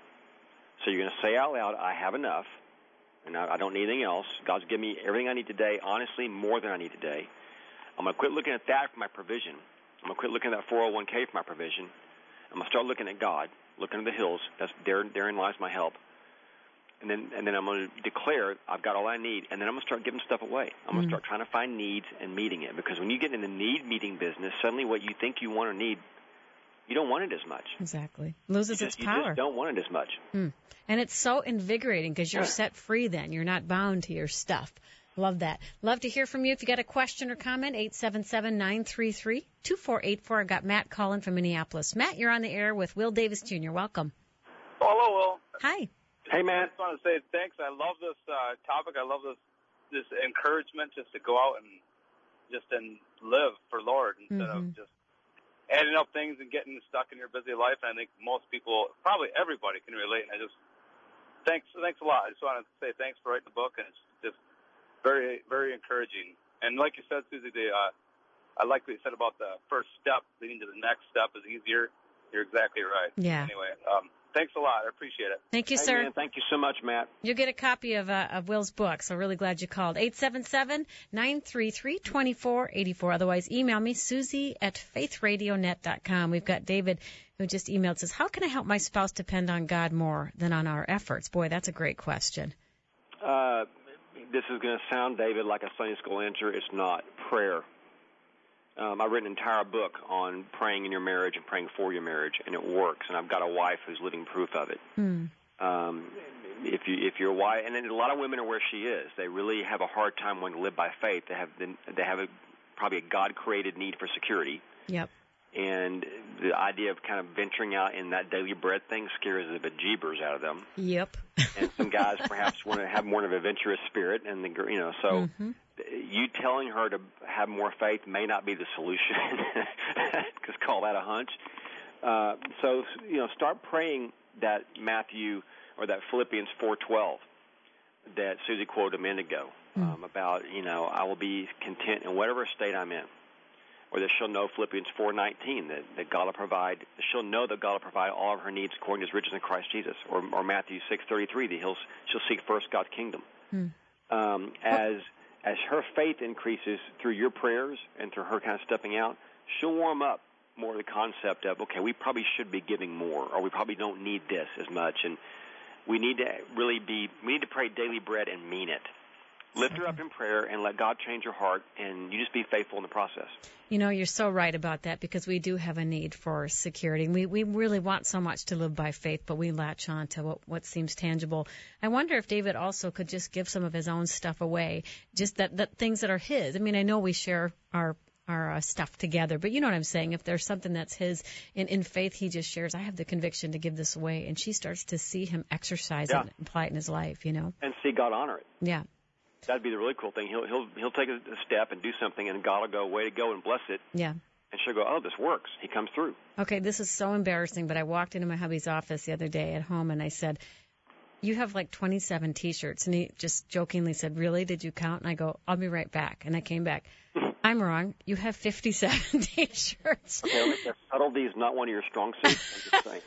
So you're going to say out loud, I have enough, and I, I don't need anything else. God's given me everything I need today, honestly, more than I need today. I'm going to quit looking at that for my provision. I'm going to quit looking at that four oh one k for my provision. I'm going to start looking at God, looking at the hills. That's there, therein lies my help. And then and then I'm going to declare I've got all I need, and then I'm going to start giving stuff away. I'm going to mm. start trying to find needs and meeting it. Because when you get in the need-meeting business, suddenly what you think you want or need, you don't want it as much. Exactly. Loses just, its power. You just don't want it as much. Mm. And it's so invigorating because you're set free then. You're not bound to your stuff. Love that. Love to hear from you. If you got a question or comment, eight seven seven, nine three three, two four eight four. I've got Matt calling from Minneapolis. Matt, you're on the air with Will Davis Junior Welcome. Hello, Will. Hi. Hey, Matt. I just want to say thanks. I love this uh, topic. I love this this encouragement just to go out and just and live for Lord instead mm-hmm. of just adding up things and getting stuck in your busy life. And I think most people, probably everybody, can relate. And I just thanks thanks a lot. I just want to say thanks for writing the book, and it's just very very encouraging. And like you said, Susie, the, uh, I like what you said about the first step leading to the next step is easier. You're exactly right. Yeah. Anyway, um, thanks a lot. I appreciate it. Thank you, hey, sir. Man, thank you so much, Matt. You'll get a copy of uh, of Will's book, so really glad you called. eight seven seven, nine three three, two four eight four. Otherwise, email me, Susie at faith radio net dot com. We've got David who just emailed, says, how can I help my spouse depend on God more than on our efforts? Boy, that's a great question. Uh, this is going to sound, David, like a Sunday school answer. It's not. Prayer. Um, I've written an entire book on praying in your marriage and praying for your marriage, and it works. And I've got a wife who's living proof of it. Hmm. Um, if you if you're a wife, and then a lot of women are where she is. They really have a hard time wanting to live by faith. They have been, they have a, probably a God-created need for security. Yep. And the idea of kind of venturing out in that daily bread thing scares the bejeebers out of them. Yep. And some guys perhaps want to have more of an adventurous spirit, and the you know so. Mm-hmm. You telling her to have more faith may not be the solution, because call that a hunch. Uh, so, you know, start praying that Matthew or that Philippians four twelve that Susie quoted a minute ago um, mm. about, you know, I will be content in whatever state I'm in. Or that she'll know Philippians four nineteen that, that God will provide, she'll know that God will provide all of her needs according to his riches in Christ Jesus. Or, or Matthew six thirty-three that he'll, she'll seek first God's kingdom. Mm. Um, as... As her faith increases through your prayers and through her kind of stepping out, she'll warm up more to the concept of, okay, we probably should be giving more, or we probably don't need this as much, and we need to really be, we need to pray daily bread and mean it. Lift her up in prayer and let God change your heart, and you just be faithful in the process. You know, you're so right about that, because we do have a need for security. We we really want so much to live by faith, but we latch on to what, what seems tangible. I wonder if David also could just give some of his own stuff away, just that, that things that are his. I mean, I know we share our our uh, stuff together, but you know what I'm saying? If there's something that's his, in, in faith he just shares, I have the conviction to give this away, and she starts to see him exercise yeah. it and apply it in his life, you know? And see God honor it. Yeah. That'd be the really cool thing. He'll he'll he'll take a step and do something, and God will go, way to go, and bless it. Yeah. And she'll go, oh, this works. He comes through. Okay, this is so embarrassing, but I walked into my hubby's office the other day at home, and I said, you have like twenty-seven T-shirts. And he just jokingly said, really? Did you count? And I go, I'll be right back. And I came back. I'm wrong. You have fifty-seven T-shirts. Okay, subtlety is not one of your strong suits. I'm just saying.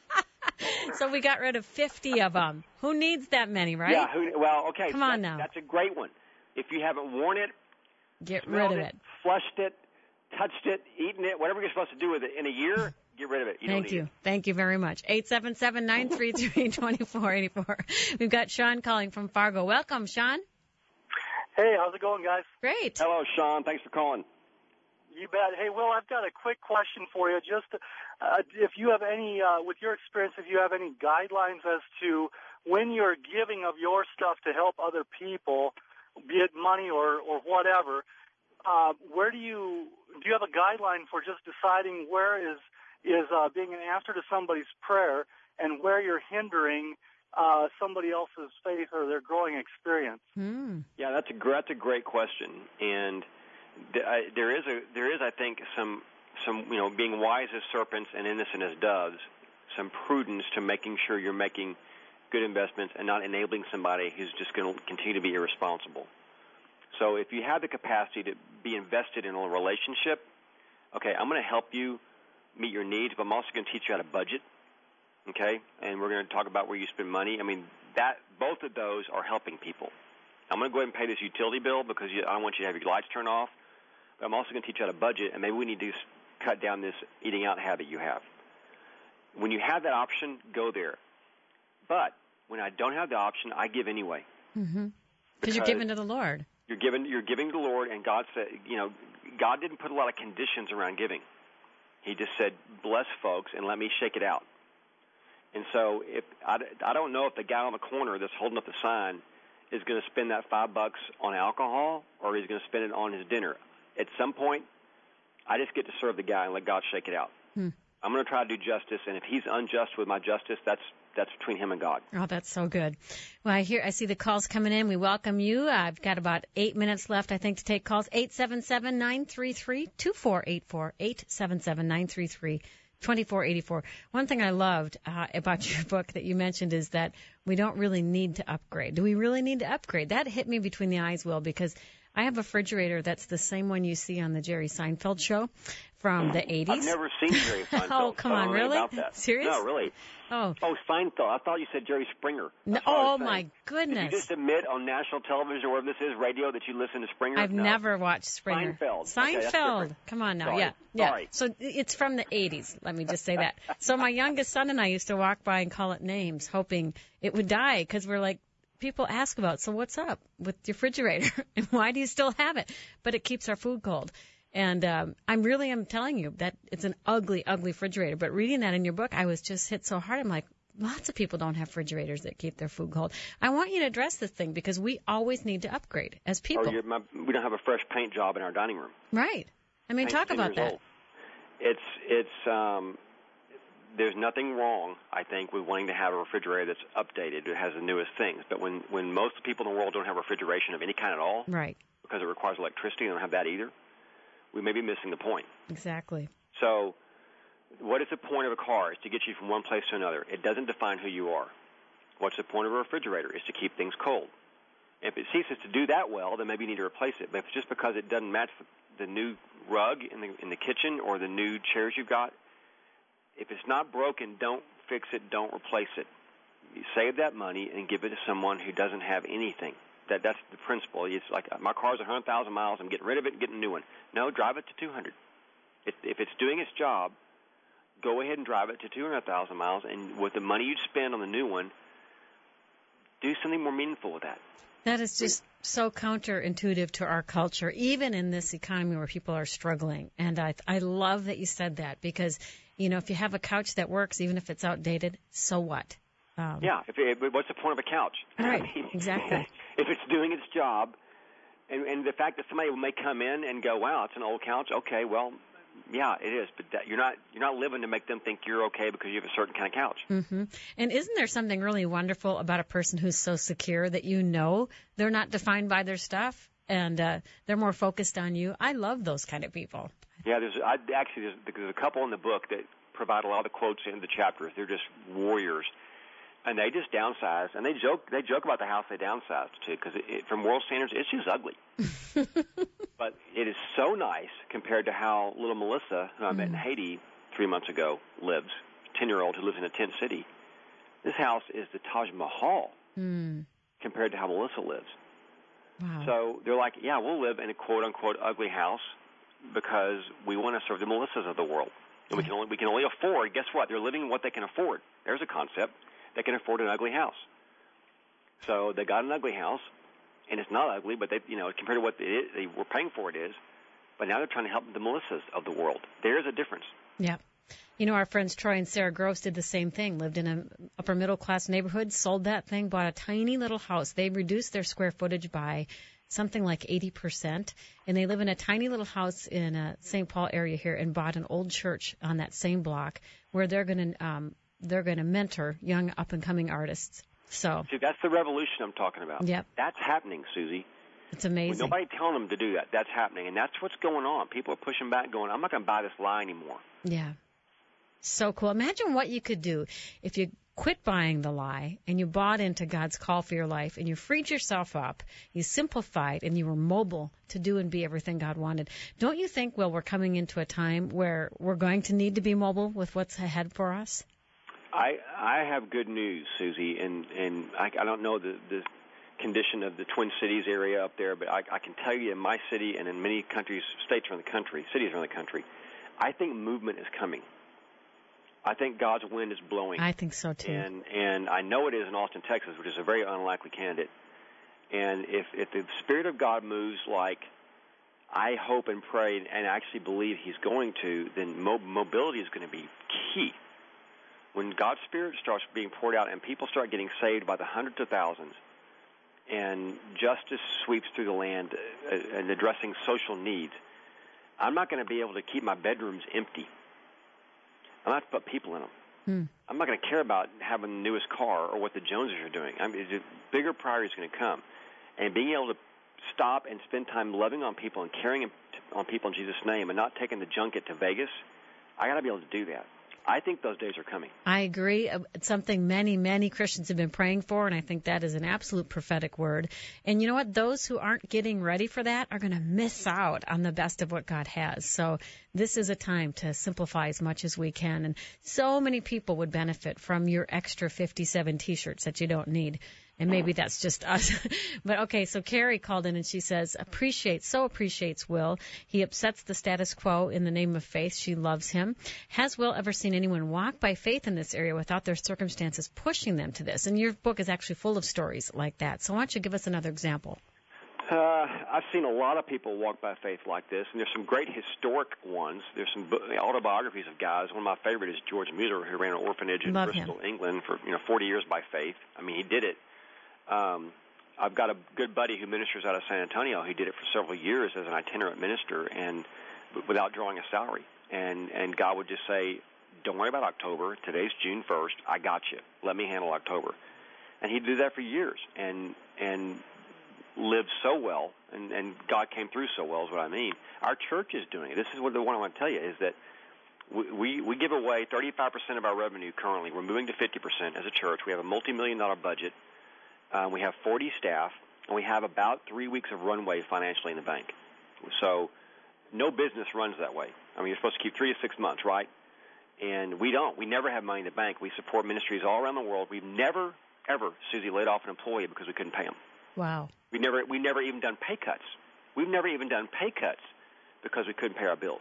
So we got rid of fifty of them. Who needs that many, right? Yeah, who, well, okay. Come so on that, now. That's a great one. If you haven't worn it, get rid of it, it, flushed it, touched it, eaten it, whatever you're supposed to do with it in a year, get rid of it. You Thank don't you. Need it. Thank you very much. eight seven seven, nine three three, two four eight four. We've got Sean calling from Fargo. Welcome, Sean. Hey, how's it going, guys? Great. Hello, Sean. Thanks for calling. You bet. Hey, Will, I've got a quick question for you. Just uh, if you have any, uh, with your experience, if you have any guidelines as to when you're giving of your stuff to help other people, be it money or, or whatever, uh, where do you, do you have a guideline for just deciding where is, is uh, being an answer to somebody's prayer and where you're hindering uh, somebody else's faith or their growing experience? Hmm. Yeah, that's a, that's a great question. And there is a there is I think some some you know being wise as serpents and innocent as doves, some prudence to making sure you're making good investments and not enabling somebody who's just going to continue to be irresponsible. So if you have the capacity to be invested in a relationship, okay, I'm going to help you meet your needs, but I'm also going to teach you how to budget. Okay, and we're going to talk about where you spend money. I mean that both of those are helping people. I'm going to go ahead and pay this utility bill because you, I don't want you to have your lights turned off. But I'm also going to teach you how to budget, and maybe we need to cut down this eating out habit you have. When you have that option, go there. But when I don't have the option, I give anyway. Mm-hmm. Because you're giving to the Lord. You're giving, you're giving to the Lord, and God said, you know, God didn't put a lot of conditions around giving. He just said, bless folks and let me shake it out. And so if I, I don't know if the guy on the corner that's holding up the sign is going to spend that five bucks on alcohol or he's going to spend it on his dinner. At some point, I just get to serve the guy and let God shake it out. Hmm. I'm going to try to do justice, and if he's unjust with my justice, that's that's between him and God. Oh, that's so good. Well, I hear I see the calls coming in. We welcome you. I've got about eight minutes left, I think, to take calls. eight seven seven, nine three three, two four eight four, eight seven seven, nine three three, two four eight four. One thing I loved uh, about your book that you mentioned is that we don't really need to upgrade. Do we really need to upgrade? That hit me between the eyes, Will, because I have a refrigerator that's the same one you see on the Jerry Seinfeld show from the eighties. I've never seen Jerry Seinfeld. Oh, come on, really? Serious? No, really. Oh. Oh, Seinfeld. I thought you said Jerry Springer. No, oh, my goodness. Did you just admit on national television or wherever this is, radio, that you listen to Springer? I've no. never watched Springer. Seinfeld. Seinfeld. Okay, come on now. Sorry. Yeah. Yeah. Sorry. So it's from the eighties. Let me just say that. So my youngest son and I used to walk by and call it names, hoping it would die because we're like, people ask about, so what's up with your refrigerator and why do you still have it? But it keeps our food cold. And um, I'm really am telling you that it's an ugly, ugly refrigerator. But reading that in your book, I was just hit so hard. I'm like, lots of people don't have refrigerators that keep their food cold. I want you to address this thing because we always need to upgrade as people. Or you're, my, we don't have a fresh paint job in our dining room. Right. I mean, Paint's talk ten about years that. Old. It's it's um, there's nothing wrong, I think, with wanting to have a refrigerator that's updated. It has the newest things. But when when most people in the world don't have refrigeration of any kind at all, right, because it requires electricity, and don't have that either, we may be missing the point. Exactly. So, what is the point of a car? It's to get you from one place to another. It doesn't define who you are. What's the point of a refrigerator? Is to keep things cold. If it ceases to do that well, then maybe you need to replace it. But if it's just because it doesn't match the new rug in the in the kitchen or the new chairs you've got, if it's not broken, don't fix it, don't replace it. You save that money and give it to someone who doesn't have anything. That that's the principle. It's like, my car's one hundred thousand miles, I'm getting rid of it and getting a new one. No, drive it to two hundred. If, if it's doing its job, go ahead and drive it to two hundred thousand miles, and with the money you'd spend on the new one, do something more meaningful with that. That is just so counterintuitive to our culture, even in this economy where people are struggling. And I I love that you said that because, you know, if you have a couch that works, even if it's outdated, so what? Um, yeah. If it, what's the point of a couch? Right. I mean, exactly. If it's doing its job, and, and the fact that somebody may come in and go, "Wow, it's an old couch." Okay, well, yeah, it is. But that, you're not you're not living to make them think you're okay because you have a certain kind of couch. Mm-hmm. And isn't there something really wonderful about a person who's so secure that you know they're not defined by their stuff and uh, they're more focused on you? I love those kind of people. Yeah, there's I, actually there's, there's a couple in the book that provide a lot of quotes in the chapters. They're just warriors, and they just downsize, and they joke they joke about the house they downsized to because it, it, from world standards, it's just ugly. But it is so nice compared to how little Melissa, who I met in Haiti three months ago, lives. ten-year-old who lives in a tent city. This house is the Taj Mahal mm. compared to how Melissa lives. Wow. So they're like, yeah, we'll live in a quote-unquote ugly house because we want to serve the Melissas of the world. And we can only we can only afford, guess what? They're living what they can afford. There's a concept. They can afford an ugly house. So they got an ugly house, and it's not ugly, but they, you know, compared to what they, they were paying for it is. But now they're trying to help the Melissas of the world. There's a difference. Yeah. You know, our friends Troy and Sarah Gross did the same thing, lived in an upper middle class neighborhood, sold that thing, bought a tiny little house. They reduced their square footage by something like eighty percent, and they live in a tiny little house in a Saint Paul area here and bought an old church on that same block where they're going to um, they're going to mentor young up-and-coming artists. So See, that's the revolution I'm talking about. Yep. That's happening, Susie. It's amazing. With nobody telling them to do that. That's happening, and that's what's going on. People are pushing back going, I'm not going to buy this lie anymore. Yeah. So cool. Imagine what you could do if you quit buying the lie and you bought into God's call for your life and you freed yourself up, you simplified, and you were mobile to do and be everything God wanted. Don't you think, well, we're coming into a time where we're going to need to be mobile with what's ahead for us? I I have good news, Susie, and, and I, I don't know the, the condition of the Twin Cities area up there, but I, I can tell you in my city and in many countries, states around the country, cities around the country, I think movement is coming. I think God's wind is blowing. I think so, too. And and I know it is in Austin, Texas, which is a very unlikely candidate. And if, if the Spirit of God moves like I hope and pray and actually believe He's going to, then mo- mobility is going to be key. When God's Spirit starts being poured out and people start getting saved by the hundreds of thousands and justice sweeps through the land uh, and addressing social needs, I'm not going to be able to keep my bedrooms empty. I'm not to put people in them. Hmm. I'm not going to care about having the newest car or what the Joneses are doing. I mean, bigger priority is going to come. And being able to stop and spend time loving on people and caring on people in Jesus' name and not taking the junket to Vegas, I got to be able to do that. I think those days are coming. I agree. It's something many, many Christians have been praying for, and I think that is an absolute prophetic word. And you know what? Those who aren't getting ready for that are going to miss out on the best of what God has. So this is a time to simplify as much as we can. And so many people would benefit from your extra fifty-seven T-shirts that you don't need. And maybe that's just us. But okay, so Carrie called in and she says, appreciates, so appreciates Will. He upsets the status quo in the name of faith. She loves him. Has Will ever seen anyone walk by faith in this area without their circumstances pushing them to this? And your book is actually full of stories like that. So why don't you give us another example? Uh, I've seen a lot of people walk by faith like this, and there's some great historic ones. There's some autobiographies of guys. One of my favorite is George Mueller, who ran an orphanage in Love Bristol, him. England, for you know forty years by faith. I mean, he did it. Um, I've got a good buddy who ministers out of San Antonio. He did it for several years as an itinerant minister, and without drawing a salary. And and God would just say, "Don't worry about October. Today's June first. I got you. Let me handle October." And he'd do that for years, and and. lived so well, and, and God came through so well is what I mean. Our church is doing it. This is what the one I want to tell you is that we, we, we give away thirty-five percent of our revenue currently. We're moving to fifty percent as a church. We have a multi-million dollar budget. Uh, we have forty staff, and we have about three weeks of runway financially in the bank. So no business runs that way. I mean, you're supposed to keep three to six months, right? And we don't. We never have money in the bank. We support ministries all around the world. We've never, ever, Susie, laid off an employee because we couldn't pay them. Wow. We never, we never even done pay cuts. We've never even done pay cuts because we couldn't pay our bills.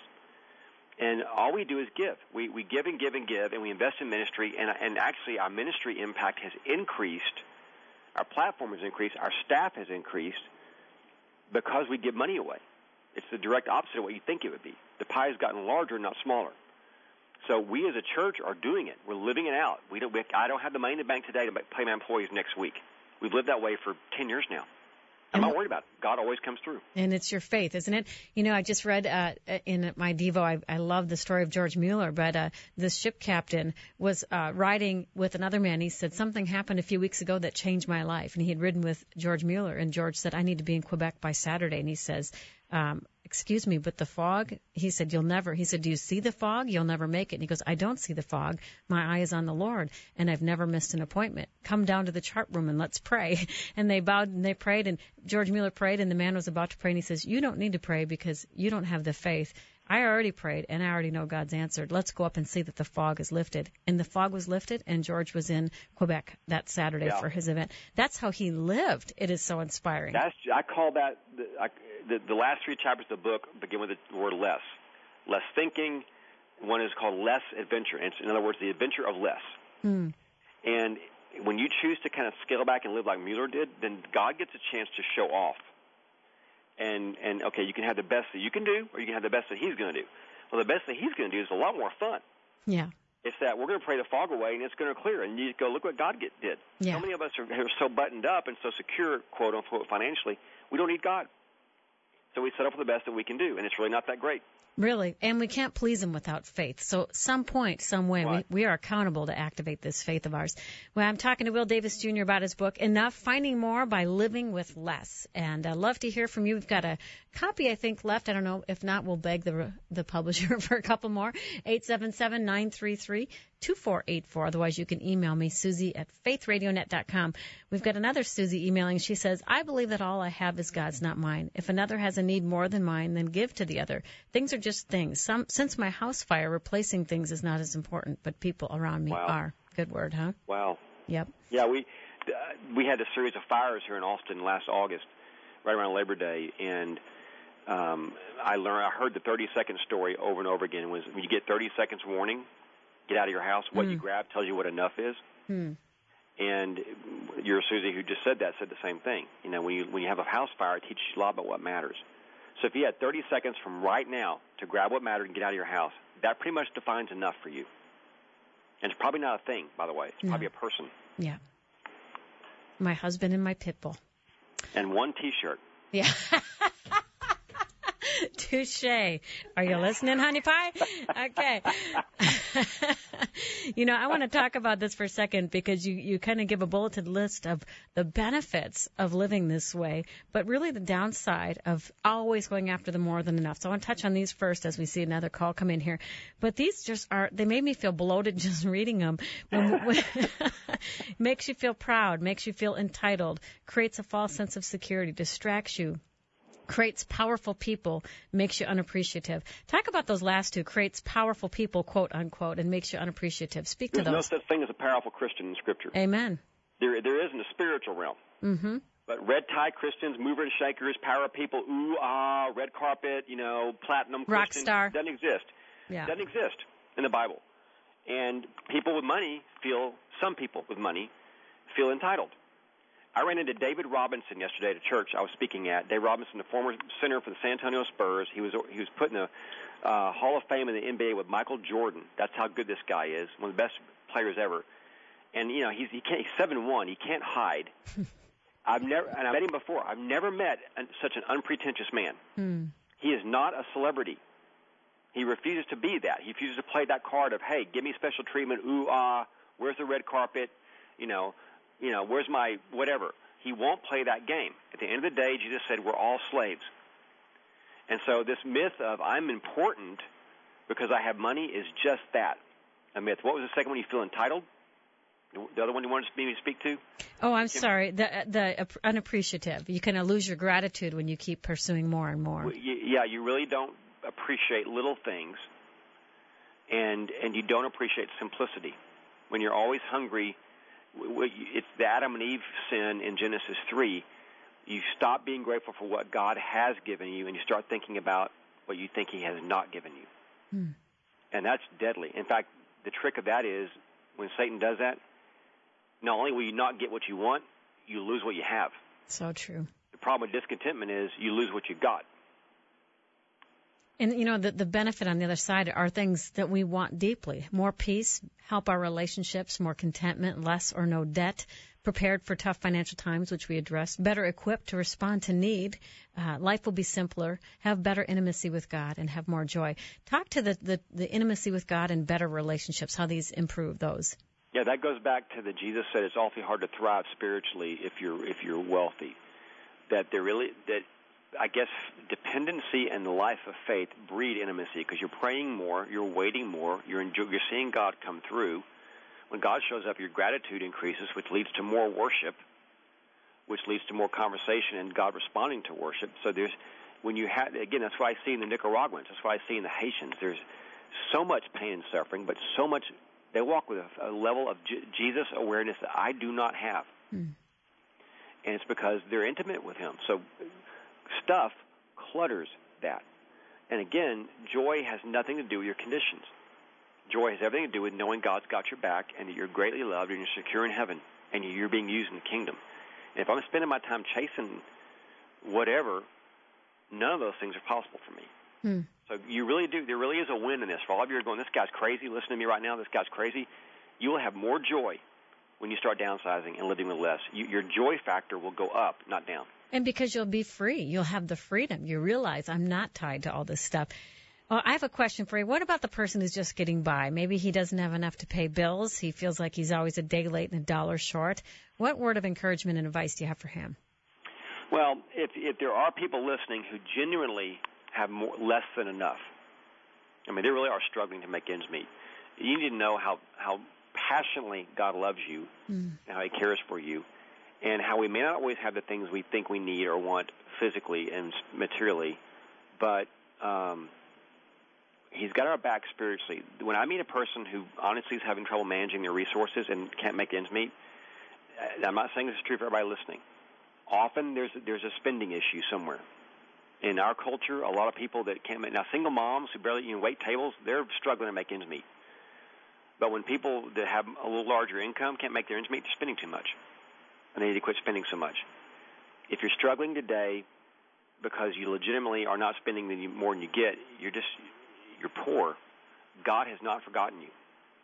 And all we do is give. We we give and give and give, and we invest in ministry. And and actually, our ministry impact has increased. Our platform has increased. Our staff has increased because we give money away. It's the direct opposite of what you think it would be. The pie has gotten larger, not smaller. So we as a church are doing it. We're living it out. We don't. We, I don't have the money in the bank today to pay my employees next week. We've lived that way for ten years now. I'm not worried about it. God always comes through. And it's your faith, isn't it? You know, I just read uh, in my Devo, I, I love the story of George Mueller, but uh, this ship captain was uh, riding with another man. He said, something happened a few weeks ago that changed my life. And he had ridden with George Mueller, and George said, I need to be in Quebec by Saturday. And he says, um, excuse me, but the fog, he said, you'll never, he said, do you see the fog? You'll never make it. And he goes, I don't see the fog. My eye is on the Lord, and I've never missed an appointment. Come down to the chart room and let's pray. And they bowed and they prayed, and George Mueller prayed, and the man was about to pray, and he says, you don't need to pray because you don't have the faith. I already prayed, and I already know God's answered. Let's go up and see that the fog is lifted. And the fog was lifted, and George was in Quebec that Saturday yeah. for his event. That's how he lived. It is so inspiring. That's I call that the, I, the, the last three chapters of the book begin with the word less. Less thinking. One is called less adventure. It's, in other words, the adventure of less. Mm. And when you choose to kind of scale back and live like Mueller did, then God gets a chance to show off. And, and okay, you can have the best that you can do, or you can have the best that he's going to do. Well, the best that he's going to do is a lot more fun. Yeah. It's that we're going to pray the fog away, and it's going to clear. And you go, look what God get, did. Yeah. So many of us are, are so buttoned up and so secure, quote, unquote, financially, we don't need God. So we set up for the best that we can do, and it's really not that great. Really, and we can't please him without faith. So some point, some way, right. we, we are accountable to activate this faith of ours. Well, I'm talking to Will Davis Junior about his book, Enough, Finding More by Living with Less. And I'd love to hear from you. We've got a copy, I think, left. I don't know. If not, we'll beg the the publisher for a couple more. eight seven seven, nine three three, two four eight four. Otherwise, you can email me, Susie at faith radio net dot com. We've got another Susie emailing. She says, I believe that all I have is God's, not mine. If another has a need more than mine, then give to the other. Things are just things. Some, since my house fire, replacing things is not as important, but people around me wow. are. Good word, huh? Wow. Yep. Yeah, we uh, we had a series of fires here in Austin last August, right around Labor Day, and um, I learned, I heard the thirty second story over and over again. Was when you get thirty seconds warning, get out of your house. What mm. you grab tells you what enough is. Mm. And your Susie, who just said that, said the same thing. You know, when you when you have a house fire, it teaches you a lot about what matters. So if you had thirty seconds from right now to grab what mattered and get out of your house, that pretty much defines enough for you. And it's probably not a thing, by the way. It's no. probably a person. Yeah. My husband and my pit bull. And one T-shirt. Yeah. Touche. Are you listening, honey pie? Okay. You know, I want to talk about this for a second because you, you kind of give a bulleted list of the benefits of living this way, but really the downside of always going after the more than enough. So I want to touch on these first as we see another call come in here. But these just are, they made me feel bloated just reading them. When, when makes you feel proud, makes you feel entitled, creates a false sense of security, distracts you, creates powerful people, makes you unappreciative. Talk about those last two, creates powerful people, quote, unquote, and makes you unappreciative. Speak There's to those. There's no such thing as a powerful Christian in Scripture. Amen. There, there is in the spiritual realm. Mm-hmm. But red tie Christians, mover and shakers, power people, ooh, ah, red carpet, you know, platinum rock Christians, star. doesn't exist. Yeah. Doesn't exist in the Bible. And people with money feel, some people with money feel entitled. I ran into David Robinson yesterday at a church I was speaking at. Dave Robinson, the former center for the San Antonio Spurs. He was he was put in the uh, Hall of Fame in the N B A with Michael Jordan. That's how good this guy is, one of the best players ever. And you know he's he can't, he's seven one. He can't hide. I've never and I met him before. I've never met an, such an unpretentious man. Mm. He is not a celebrity. He refuses to be that. He refuses to play that card of, hey, give me special treatment. Ooh ah, where's the red carpet? You know. You know, where's my whatever? He won't play that game. At the end of the day, Jesus said we're all slaves. And so this myth of I'm important because I have money is just that, a myth. What was the second one? You feel entitled? The other one you wanted me to speak to? Oh, I'm sorry. The the unappreciative. You kind of lose your gratitude when you keep pursuing more and more. Well, yeah, you really don't appreciate little things, and and you don't appreciate simplicity. When you're always hungry, it's the Adam and Eve sin in Genesis three. You stop being grateful for what God has given you, and you start thinking about what you think He has not given you. Hmm. And that's deadly. In fact, the trick of that is when Satan does that, not only will you not get what you want, you lose what you have. So true. The problem with discontentment is you lose what you got. And, you know, the, the benefit on the other side are things that we want deeply. More peace, help our relationships, more contentment, less or no debt, prepared for tough financial times, which we addressed, better equipped to respond to need. Uh, life will be simpler, have better intimacy with God, and have more joy. Talk to the, the, the intimacy with God and better relationships, how these improve those. Yeah, that goes back to the Jesus said it's awfully hard to thrive spiritually if you're if you're wealthy. That there really that I guess dependency and the life of faith breed intimacy because you're praying more, you're waiting more, you're enjoy, you're seeing God come through. When God shows up, your gratitude increases, which leads to more worship, which leads to more conversation and God responding to worship. So there's when you have again, that's what I see in the Nicaraguans, that's what I see in the Haitians. There's so much pain and suffering, but so much they walk with a, a level of J- Jesus awareness that I do not have, mm. and it's because they're intimate with Him. So stuff clutters that. And again, joy has nothing to do with your conditions. Joy has everything to do with knowing God's got your back and that you're greatly loved and you're secure in heaven and you're being used in the kingdom. And if I'm spending my time chasing whatever, none of those things are possible for me. Hmm. So you really do, there really is a win in this. For all of you who are going, this guy's crazy, listen to me right now, this guy's crazy, you will have more joy when you start downsizing and living with less. You, your joy factor will go up, not down. And because you'll be free, you'll have the freedom. You realize I'm not tied to all this stuff. Well, I have a question for you. What about the person who's just getting by? Maybe he doesn't have enough to pay bills. He feels like he's always a day late and a dollar short. What word of encouragement and advice do you have for him? Well, if, if there are people listening who genuinely have more, less than enough, I mean, they really are struggling to make ends meet. You need to know how, how passionately God loves you mm. and how He cares for you, and how we may not always have the things we think we need or want physically and materially, but um, He's got our back spiritually. When I meet a person who honestly is having trouble managing their resources and can't make ends meet, I'm not saying this is true for everybody listening. Often there's there's a spending issue somewhere. In our culture, a lot of people that can't make, now single moms who barely you know, wait tables, they're struggling to make ends meet. But when people that have a little larger income can't make their ends meet, they're spending too much. And they need to quit spending so much. If you're struggling today because you legitimately are not spending more than you get, you're just, you're poor. God has not forgotten you.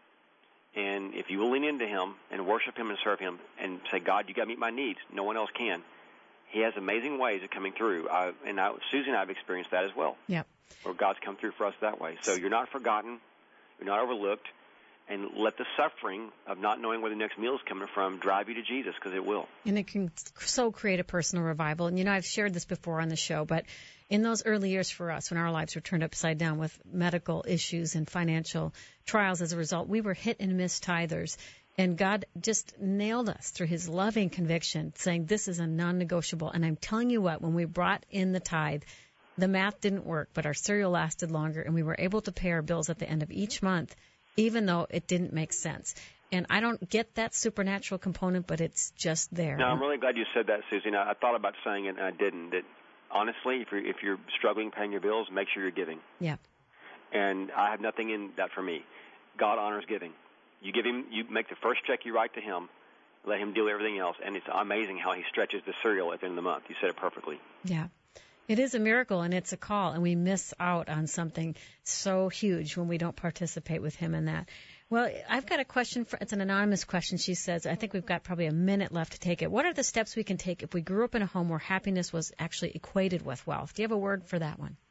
And if you will lean into Him and worship Him and serve Him and say, God, you got to meet my needs, no one else can, He has amazing ways of coming through. I, and I, Susie and I have experienced that as well. Yep. Where God's come through for us that way. So you're not forgotten. You're not overlooked. And let the suffering of not knowing where the next meal is coming from drive you to Jesus, because it will. And it can so create a personal revival. And, you know, I've shared this before on the show, but in those early years for us, when our lives were turned upside down with medical issues and financial trials as a result, we were hit and miss tithers. And God just nailed us through His loving conviction, saying this is a non-negotiable. And I'm telling you what, when we brought in the tithe, the math didn't work, but our cereal lasted longer, and we were able to pay our bills at the end of each month, even though it didn't make sense. And I don't get that supernatural component, but it's just there. No, I'm really glad you said that, Susie. Now, I thought about saying it, and I didn't. That honestly, if you're, if you're struggling paying your bills, make sure you're giving. Yeah. And I have nothing in that for me. God honors giving. You give Him, you make the first check you write to Him, let him do everything else. And it's amazing how he stretches the cereal at the end of the month. You said it perfectly. Yeah. It is a miracle, and it's a call, and we miss out on something so huge when we don't participate with him in that. Well, I've got a question. For, it's an anonymous question. She says, I think we've got probably a minute left to take it. What are the steps we can take if we grew up in a home where happiness was actually equated with wealth? Do you have a word for that one?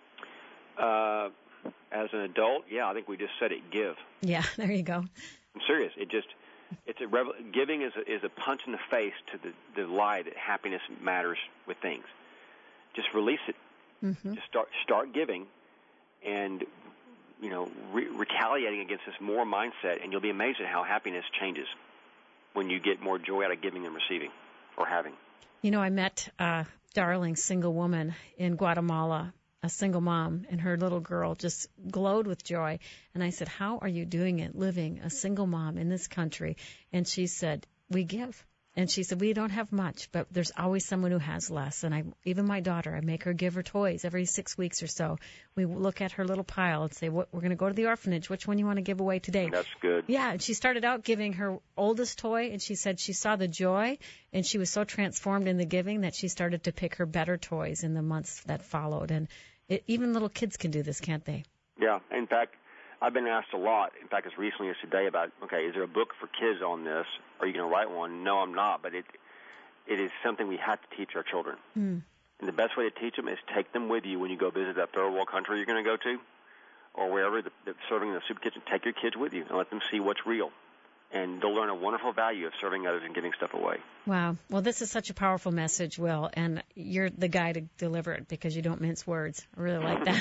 Uh, as an adult, yeah, I think we just said it, give. Yeah, there you go. I'm serious. It just, it's a revel- giving is a, is a punch in the face to the, the lie that happiness matters with things. Just release it. Mm-hmm. Just start start giving, and you know, re- retaliating against this more mindset, and you'll be amazed at how happiness changes when you get more joy out of giving than receiving or having. You know, I met a darling single woman in Guatemala, a single mom, and her little girl just glowed with joy. And I said, how are you doing it, living a single mom in this country? And she said, we give. And she said, we don't have much, but there's always someone who has less. And I, even my daughter, I make her give her toys every six weeks or so. We look at her little pile and say, what, we're going to go to the orphanage. Which one you want to give away today? That's good. Yeah, and she started out giving her oldest toy, and she said she saw the joy, and she was so transformed in the giving that she started to pick her better toys in the months that followed. And it, even little kids can do this, can't they? Yeah. In fact, I've been asked a lot, in fact, as recently as today, about, okay, is there a book for kids on this? Are you going to write one? No, I'm not, but it it is something we have to teach our children. Mm. And the best way to teach them is take them with you when you go visit that third world country you're going to go to, or wherever the, the serving in the soup kitchen. Take your kids with you and let them see what's real. And they'll learn a wonderful value of serving others and giving stuff away. Wow. Well, this is such a powerful message, Will, and you're the guy to deliver it because you don't mince words. I really like that.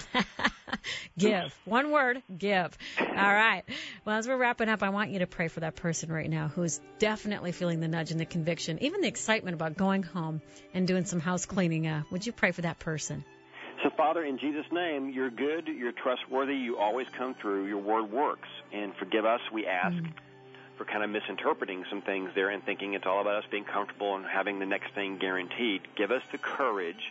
Give. One word, give. All right. Well, as we're wrapping up, I want you to pray for that person right now who's definitely feeling the nudge and the conviction, even the excitement about going home and doing some house cleaning. Uh, would you pray for that person? So, Father, in Jesus' name, you're good, you're trustworthy, you always come through, your word works. And forgive us, we ask, mm. for kind of misinterpreting some things there and thinking it's all about us being comfortable and having the next thing guaranteed. Give us the courage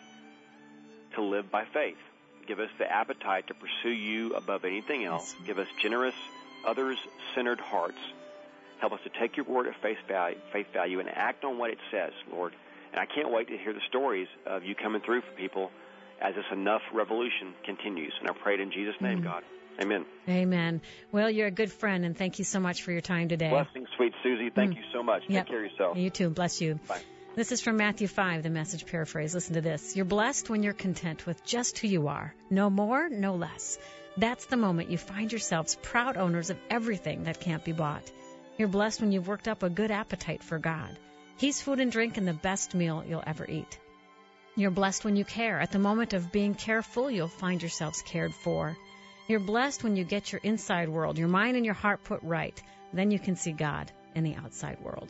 to live by faith. Give us the appetite to pursue you above anything else. Yes. Give us generous, others-centered hearts. Help us to take your word at face value, faith value and act on what it says, Lord. And I can't wait to hear the stories of you coming through for people as this enough revolution continues. And I pray it in Jesus' name, mm. God. Amen. Amen. Well, you're a good friend, and thank you so much for your time today. Blessings, sweet Susie. Thank mm. you so much. Yep. Take care of yourself. You too. Bless you. Bye. This is from Matthew five, the Message paraphrase. Listen to this. You're blessed when you're content with just who you are. No more, no less. That's the moment you find yourselves proud owners of everything that can't be bought. You're blessed when you've worked up a good appetite for God. He's food and drink and the best meal you'll ever eat. You're blessed when you care. At the moment of being careful, you'll find yourselves cared for. You're blessed when you get your inside world, your mind and your heart put right. Then you can see God in the outside world.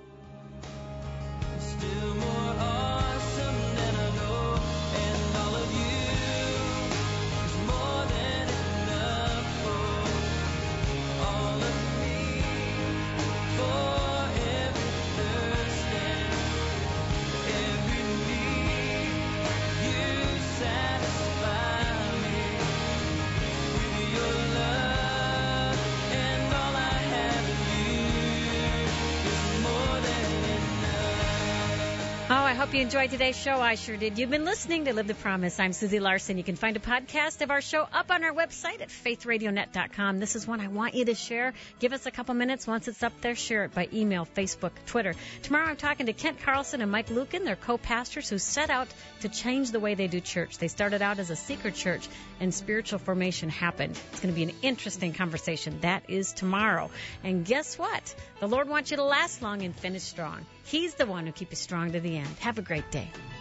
Still more awesome than I know, and all of you is more than enough for all of me, for every thirst and every need. You satisfy me with your love, and all I have in you is more than Oh, I hope you enjoyed today's show. I sure did. You've been listening to Live the Promise. I'm Susie Larson. You can find a podcast of our show up on our website at faith radio net dot com. This is one I want you to share. Give us a couple minutes. Once it's up there, share it by email, Facebook, Twitter. Tomorrow I'm talking to Kent Carlson and Mike Lucan. They're co-pastors who set out to change the way they do church. They started out as a seeker church, and spiritual formation happened. It's going to be an interesting conversation. That is tomorrow. And guess what? The Lord wants you to last long and finish strong. He's the one who keeps you strong to the end. Have a great day.